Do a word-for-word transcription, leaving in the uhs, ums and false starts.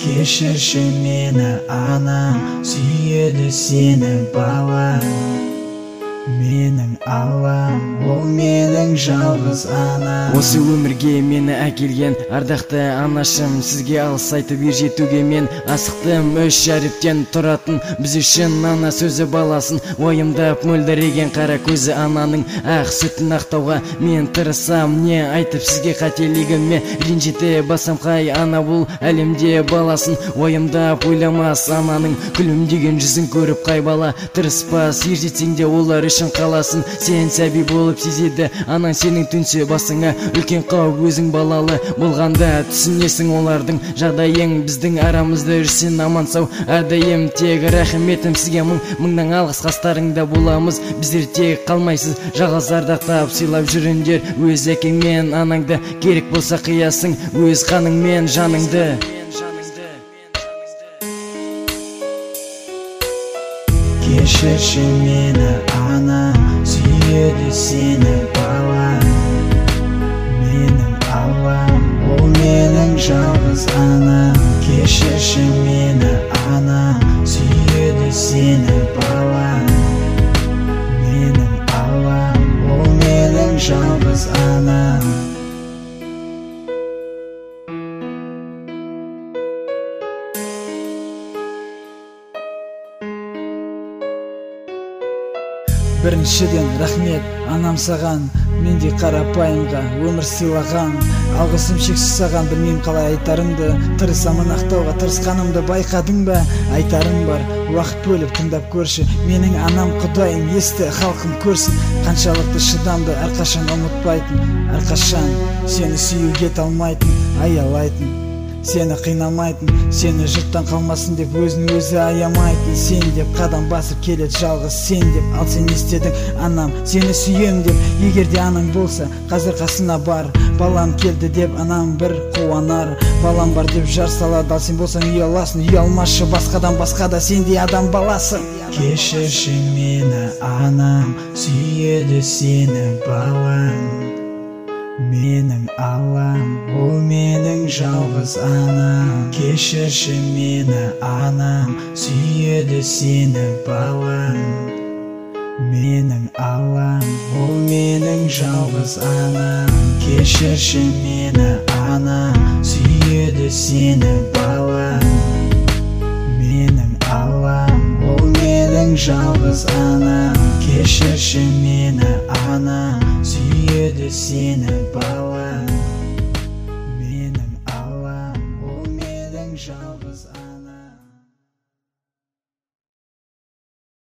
Кешірші мені анам, сүйеді сені балам. Менің алам, ол менің жалғыз анам. Осы өмірге мені әкелген ардақты анашым, сізге алғыс айтып ер жетуге мен асықтым. Үш әріптен тұратын біз үшін ана сөзі баласын уайымдап мөлдіреген қара көзі ананың ақ сүтін ақтауға мен тырысам. Не айтып сізге қателігіме ренжіте басам, қай ана бұл әлемде баласын уайымдап ойламас. Ананың күлімдеген жүзін көріп қай бала тырыспас. Ер жетсең де олар үшін қаласын, сен сәби болып сезеді анаң сенің түнсе басыңа үлкен қауіп. Өзің балалы болғанда түсінесің олардың жағдайың. Біздің арамызда жүрсен аман сау әрдайым. Тек рахметім сізге мың мыңнан алғыс, қастарыңда боламыз біздер. Тек қалмайсыз жалғыз ардақтап сыйлап жүріңдер өз әкең мен анаңды. Керек болса қиясың өз қаның мен жаныңды. Кешірші мені анам, сүйеді сені балам. Менің алам, ол менің жалғыз анам. Кешірші мені анам, сүйеді сені балам. Менің алам, ол менің жалғыз анам. Біріншіден рахмет анам саған, мендей қарапайымға өмір сыйлаған. Алғысым шексіз саған, білмеймін қалай айтарымды. Тырысамын ақтауға тырысқанымды байқадың ба? Айтарым бар, уақыт бөліп тыңдап көрші. Менің анам құдайым, есті халқым көрсін. Қаншалықты шыдамды, әрқашан ұмытпайтын. Әрқашан сені сүюге талмайтын, аялайтын, сені қинамайтын. Сені жұрттан қалмасын деп өзін өзі аямайтын. Сен деп қадам басып келеді жалғыз сен деп. Ал сен естедің анам, сені сүйем деп. Егер де анаң болса қазір қасына бар. Балам келді деп анам бір қуанар. Балам бар деп жар салады. Ал сен болсаң ұяласың, ұялмашы басқадан, басқада сендей адам баласы. Кешірші мені анам, сүйеді сені балам. Менің алам, ол менің жалғыз анам. Кешірші мені анам, сүйеді сені балам. Менің алам, ол менің жалғыз анам. Кешірші мені анам, сүйеді сені балам. Менің алам, ол менің жалғыз анам. Кешірші мені анам, сүйеді сені балам. Менің алам, ол менің жалғыз анам.